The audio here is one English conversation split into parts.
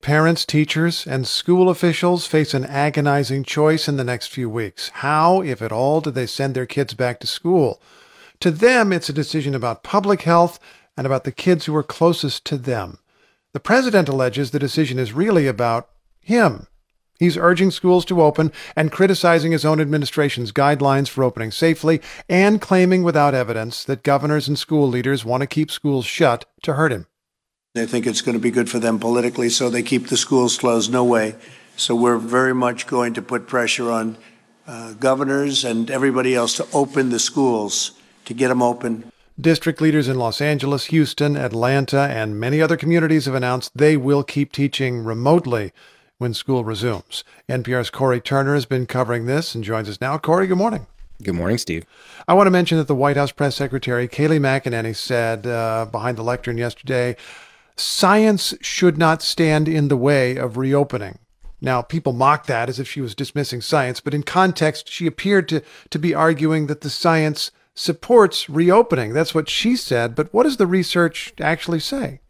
parents, teachers, and school officials face an agonizing choice in the next few weeks. How, if at all, do they send their kids back to school? To them, it's a decision about public health and about the kids who are closest to them. The president alleges the decision is really about him. He's urging schools to open and criticizing his own administration's guidelines for opening safely and claiming without evidence that governors and school leaders want to keep schools shut to hurt him. They think it's going to be good for them politically, so they keep the schools closed. No way. So we're very much going to put pressure on governors and everybody else to open the schools, to get them open. District leaders in Los Angeles, Houston, Atlanta, and many other communities have announced they will keep teaching remotely when school resumes. NPR's Corey Turner has been covering this and joins us now. Corey, good morning. Good morning, Steve. I want to mention that the White House press secretary, Kayleigh McEnany, said behind the lectern yesterday, science should not stand in the way of reopening. Now, people mock that as if she was dismissing science, but in context, she appeared to be arguing that the science supports reopening. That's what she said, but what does the research actually say?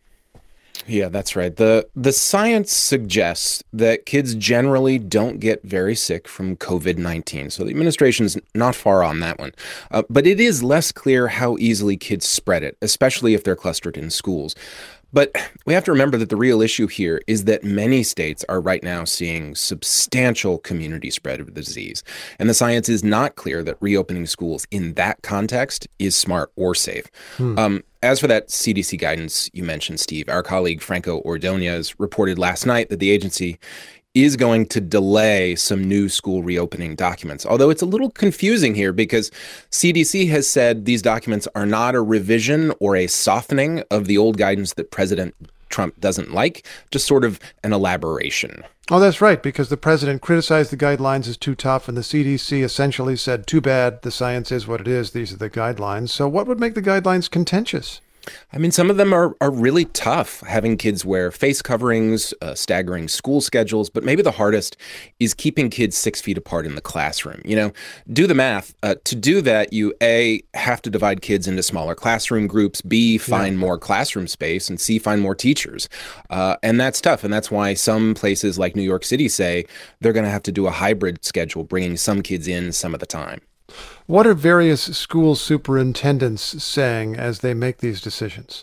Yeah, that's right. The science suggests that kids generally don't get very sick from COVID-19. So the administration's not far on that one. But it is less clear how easily kids spread it, especially if they're clustered in schools. But we have to remember that the real issue here is that many states are right now seeing substantial community spread of the disease. And the science is not clear that reopening schools in that context is smart or safe. As for that CDC guidance you mentioned, Steve, our colleague Franco Ordonez reported last night that the agency is going to delay some new school reopening documents. Although it's a little confusing here because CDC has said these documents are not a revision or a softening of the old guidance that President Trump doesn't like, just sort of an elaboration. Oh, that's right, because the president criticized the guidelines as too tough, and the CDC essentially said, too bad, the science is what it is, these are the guidelines. So what would make the guidelines contentious? I mean, some of them are really tough, having kids wear face coverings, staggering school schedules, but maybe the hardest is keeping kids 6 feet apart in the classroom. You know, do the math. To do that, you A, have to divide kids into smaller classroom groups, B, find more classroom space, and C, find more teachers. And that's tough, and that's why some places like New York City say they're going to have to do a hybrid schedule, bringing some kids in some of the time. What are various school superintendents saying as they make these decisions?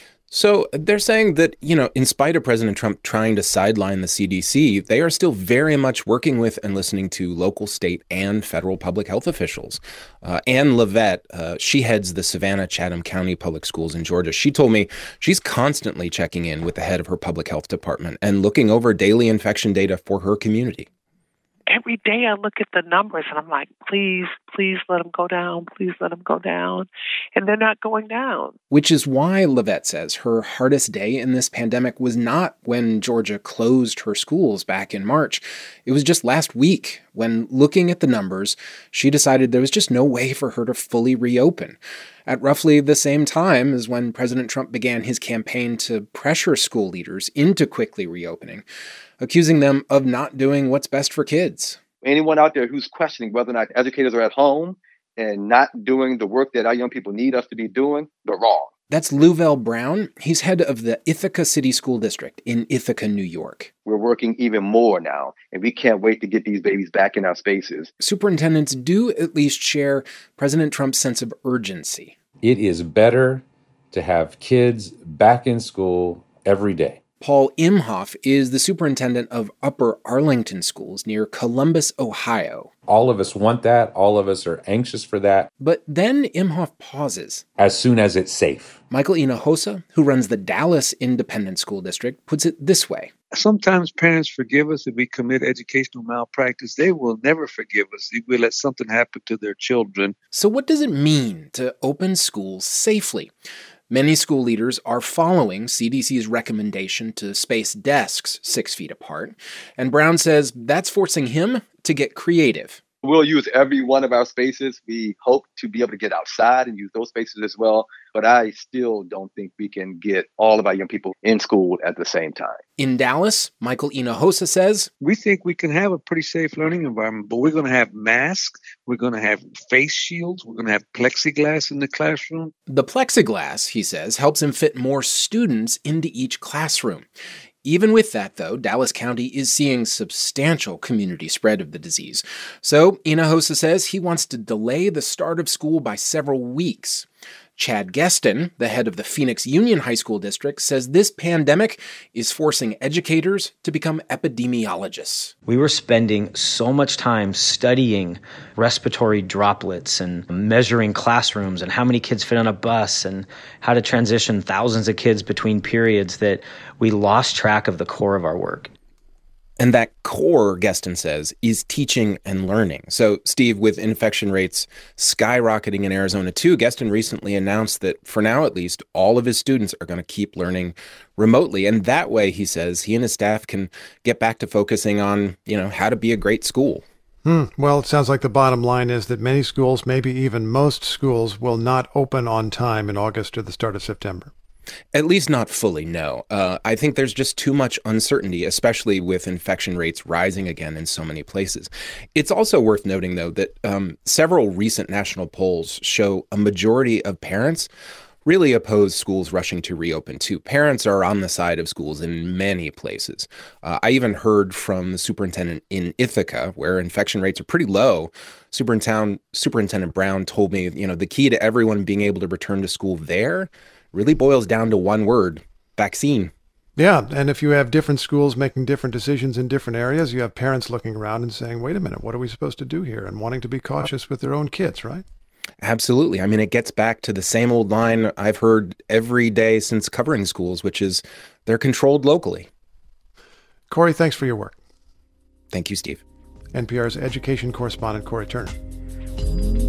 So they're saying that, you know, in spite of President Trump trying to sideline the CDC, they are still very much working with and listening to local, state, and federal public health officials. Ann Levette, she heads the Savannah-Chatham County Public Schools in Georgia. She told me she's constantly checking in with the head of her public health department and looking over daily infection data for her community. Every day I look at the numbers and I'm like, please let them go down. Please let them go down. And they're not going down. Which is why Levette says her hardest day in this pandemic was not when Georgia closed her schools back in March. It was just last week when, looking at the numbers, she decided there was just no way for her to fully reopen. At roughly the same time as when President Trump began his campaign to pressure school leaders into quickly reopening, accusing them of not doing what's best for kids. Anyone out there who's questioning whether or not educators are at home and not doing the work that our young people need us to be doing, they're wrong. That's Louvel Brown. He's head of the Ithaca City School District in Ithaca, New York. We're working even more now, and we can't wait to get these babies back in our spaces. Superintendents do at least share President Trump's sense of urgency. It is better to have kids back in school every day. Paul Imhoff is the superintendent of Upper Arlington Schools near Columbus, Ohio. All of us want that. All of us are anxious for that. But then Imhoff pauses. As soon as it's safe. Michael Hinojosa, who runs the Dallas Independent School District, puts it this way. Sometimes parents forgive us if we commit educational malpractice. They will never forgive us if we let something happen to their children. So what does it mean to open schools safely? Many school leaders are following CDC's recommendation to space desks 6 feet apart, and Brown says that's forcing him to get creative. We'll use every one of our spaces. We hope to be able to get outside and use those spaces as well. But I still don't think we can get all of our young people in school at the same time. In Dallas, Michael Hinojosa says, we think we can have a pretty safe learning environment, but we're going to have masks. We're going to have face shields. We're going to have plexiglass in the classroom. The plexiglass, he says, helps him fit more students into each classroom. Even with that, though, Dallas County is seeing substantial community spread of the disease. So Hinojosa says he wants to delay the start of school by several weeks. Chad Gueston, the head of the Phoenix Union High School District, says this pandemic is forcing educators to become epidemiologists. We were spending so much time studying respiratory droplets and measuring classrooms and how many kids fit on a bus and how to transition thousands of kids between periods that we lost track of the core of our work. And that core, Gueston says, is teaching and learning. So, Steve, with infection rates skyrocketing in Arizona too, Gueston recently announced that, for now at least, all of his students are going to keep learning remotely. And that way, he says, he and his staff can get back to focusing on, how to be a great school. Well, it sounds like the bottom line is that many schools, maybe even most schools, will not open on time in August or the start of September. At least not fully, no. I think there's just too much uncertainty, especially with infection rates rising again in so many places. It's also worth noting, though, that several recent national polls show a majority of parents really oppose schools rushing to reopen, too. Parents are on the side of schools in many places. I even heard from the superintendent in Ithaca, where infection rates are pretty low. Superintendent Brown told me, the key to everyone being able to return to school there really boils down to one word: vaccine. Yeah, and if you have different schools making different decisions in different areas, you have parents looking around and saying, wait a minute, what are we supposed to do here? And wanting to be cautious with their own kids, right? Absolutely. I mean, it gets back to the same old line I've heard every day since covering schools, which is they're controlled locally. Corey, thanks for your work. Thank you, Steve. NPR's education correspondent, Corey Turner.